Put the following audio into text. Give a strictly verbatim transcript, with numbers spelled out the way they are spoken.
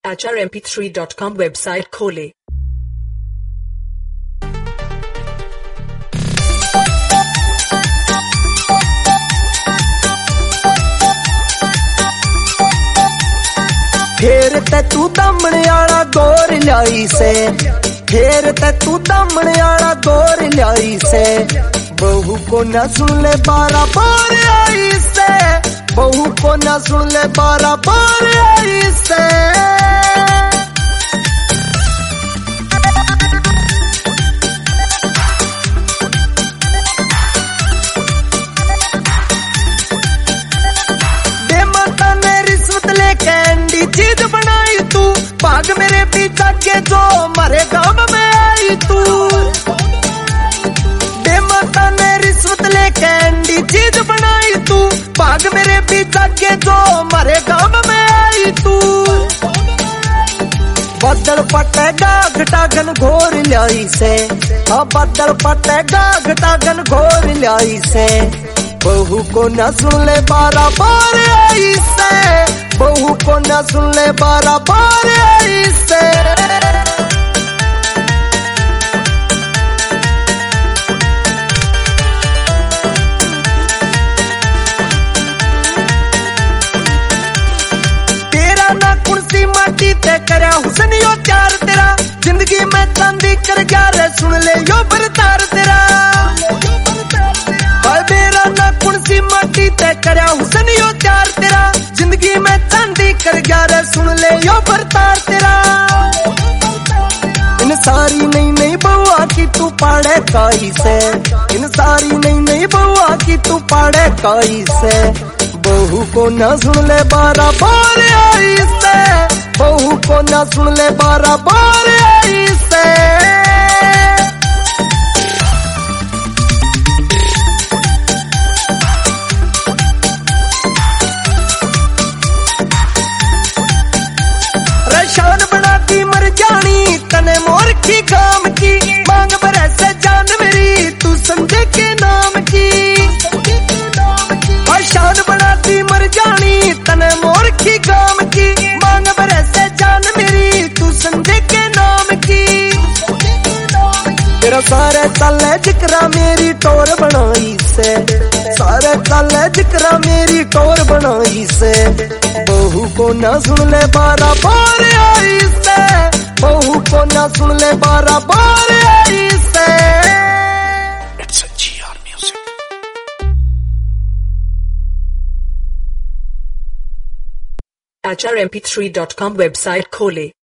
H R M P three dot com website खोलें। फेर ते तू दमने आला गोर लाई से, फेर ते तू दमने आला गोर लाई से, बहू को न सुन ले बारा बार आई से, बहू को न सुन ले बारा बार आई से। बेमाता ने रिश्वत ले कैंडी चीज बनाई तू, भाग मेरे पीछा के जो मारे गांव में आई तू। बेमाता ने रिश्वत ले कैंडी चीज बनाई तू, भाग मेरे पीछा के जो मारे गांव में आई तू। बदल पटेगा घटागन घोर लाई से, हाँ बदल पटेगा घटागन घोर लाई से, बहू को न सुन ले बारा बार आई से, बहू को न सुन ले बारा बार आई से। तेरा ना कुर्सी माटी ते करया हुसन यो चार तेरा, जिंदगी में चांदी कर गया रे सुन ले यो बरतार तेरा। मेरा ना कुर्सी माटी ते करया हुसन यो चार तेरा, जिंदगी में चांदी कर गया रे सुन ले यो बरतार तेरा। इन सारी नई नई बउआ की तू पाड़े काई से, इन सारी नई नई बउआ की तू पाड़े काई से, बहू को न सुन ले बारा बार आई से, बहू को न सुन ले बारा बार आई से। शान बनाती मर जानी तने मोर की काम की, मांग भरे से जान मेरी तू संजय के नाम की। और शान बनाती मर जानी तने मोर की काम की, मांग भरे से जान मेरी तू संजय के नाम की। तेरा सारे चले जिक्रा मेरी टोर बनाई से, सारे चले जिक्रा मेरी टोर बनाई से, बहू को न सुन ले बारा बार आई से, बहू को न सुन ले बारा बार आई से। It's a G R Music. H R M P three dot com website खोलें।